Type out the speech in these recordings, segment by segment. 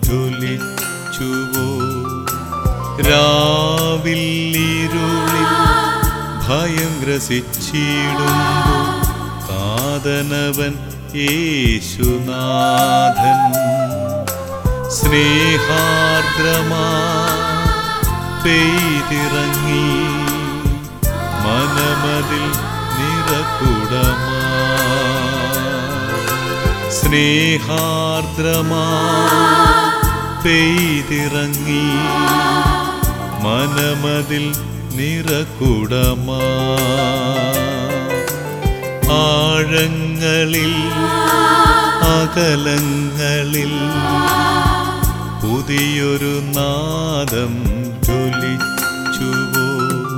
ജ്വലിച്ചുവോ? രാവിൽ ഇരുളിൽ ഭയം ഗ്രസിച്ചിടുമ്പോൾ കാതനവൻ യേശുനാഥൻ. സ്നേഹാർദ്രമാ പെയ്തിറങ്ങി മനമതിൽ നിറകുടമാ. സ്നേഹാർദ്രമാ പെയ്തിറങ്ങി മനമതിൽ നിറകുടമാ. ആഴങ്ങളിൽ അകലങ്ങളിൽ പുതിയൊരു നാദം ജ്വലിച്ചുവോ?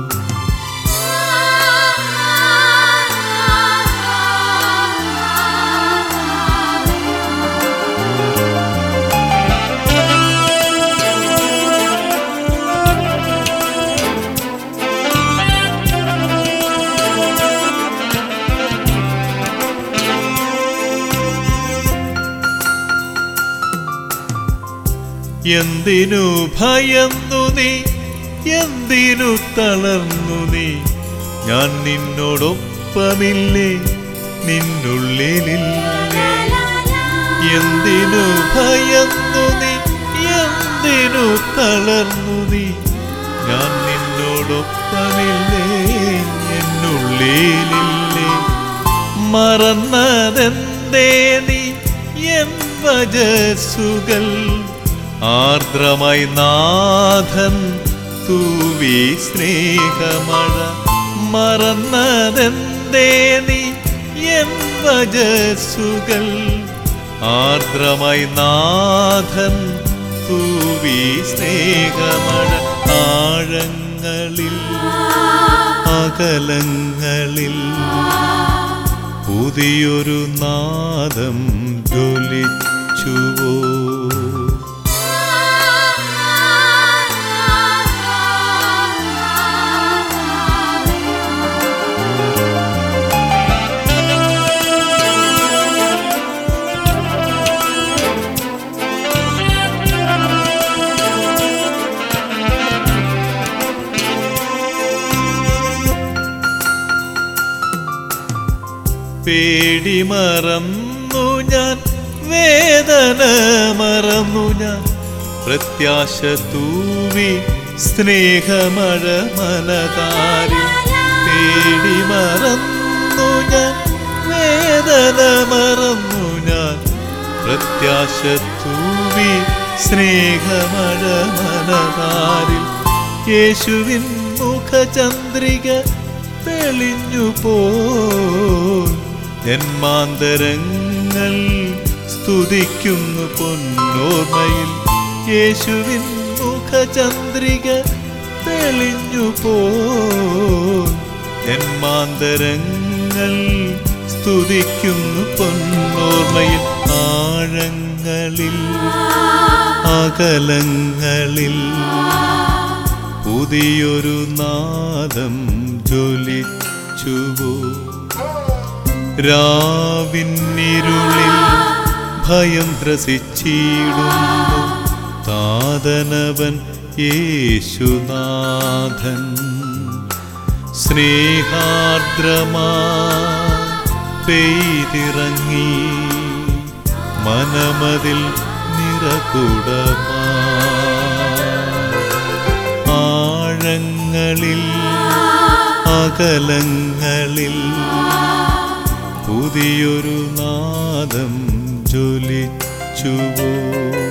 എന്തിനു ഭയന്നു നീ, എന്തിനു തളർന്നു നീ? ഞാൻ നിന്നോടൊപ്പമില്ലേ, നിന്നുള്ളിലില്ലേ? എന്തിനു ഭയന്നു നീ, എന്തിനു തളർന്നു നീ? ഞാൻ നിന്നോടൊപ്പമില്ലേ, എന്നുള്ളിലില്ലേ? മറന്നതെന്തേ നീ എൻ വചസ്സുകൾ? ആർദ്രമായി നാഥൻ തൂവി സ്നേഹമഴ. മറന്നതെന്തേ നീ എൻ വചസ്സുകൾ? ആർദ്രമായി നാഥൻ തൂവി സ്നേഹമഴ. ആഴങ്ങളിൽ അകലങ്ങളിൽ പുതിയൊരു നാദം ജ്വലിച്ചുവോ? പേടി മറന്നു ഞാൻ, വേദന മറന്നു ഞാൻ, പ്രത്യാശ തൂവി സ്നേഹമഴ മനതാരിൽ. പേടി മറന്നു ഞാൻ, വേദന മറന്നു ഞാൻ, പ്രത്യാശ തൂവി സ്നേഹമഴ മനതാരിൽ. യേശുവിൻ മുഖചന്ദ്രിക തെളിഞ്ഞു പോൽ ജന്മാന്തരങ്ങൾ സ്തുതിക്കുന്നു പൊന്നോർമ്മയിൽ. യേശുവിൻ മുഖചന്ദ്രിക തെളിഞ്ഞു പോൽ ജന്മാന്തരങ്ങൾ സ്തുതിക്കുന്നു പൊന്നോർമ്മയിൽ. ആഴങ്ങളിൽ അകലങ്ങളിൽ പുതിയൊരു നാദം ജ്വലിച്ചുവോ? രാവിന്നിരുളിൽ ഭയം ഗ്രസിച്ചിടുന്നു താതനവൻ യേശുനാഥൻ. സ്നേഹാർദ്രമാ പെയ്തിറങ്ങി മനമതിൽ നിറകുടമാ. ആഴങ്ങളിൽ അകലങ്ങളിൽ പുതിയൊരു നാദം ജ്വലിച്ചുവോ?